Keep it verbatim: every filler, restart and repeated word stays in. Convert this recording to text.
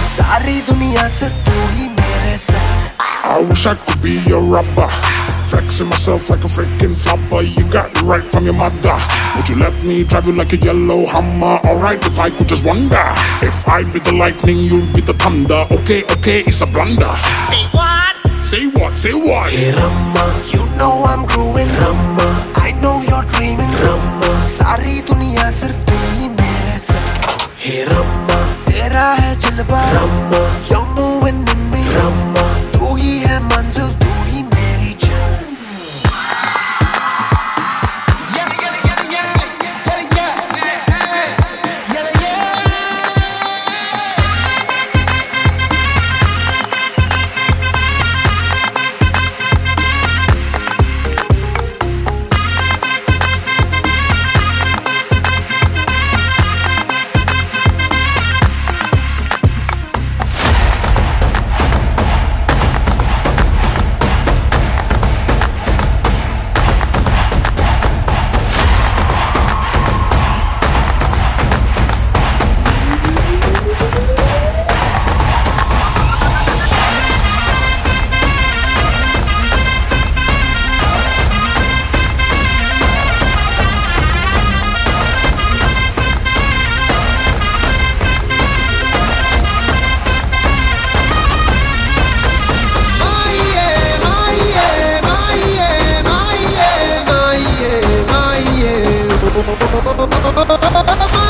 सारी दुनिया से तू ही मेरे से. I wish I could be your rubber, flexing myself like a freaking flopper. You got it right from your mother. Would you let me drive you like a yellow Hummer? Alright, if I could just wonder, if I be the lightning, you'll be the thunder. Okay, okay, it's a blunder. Say what? Say what? Say what? Hey Ramma, you know I'm growing. Ramma, I know you're dreaming. Ramma, सारी दुनिया सिर्फ तू ही मेरे से. Hey Ramma, तेरा है जलवा. Ramma, you're moving in me. Ramma, तू ही है मंजिल, तू ही मेरी जान. Oh,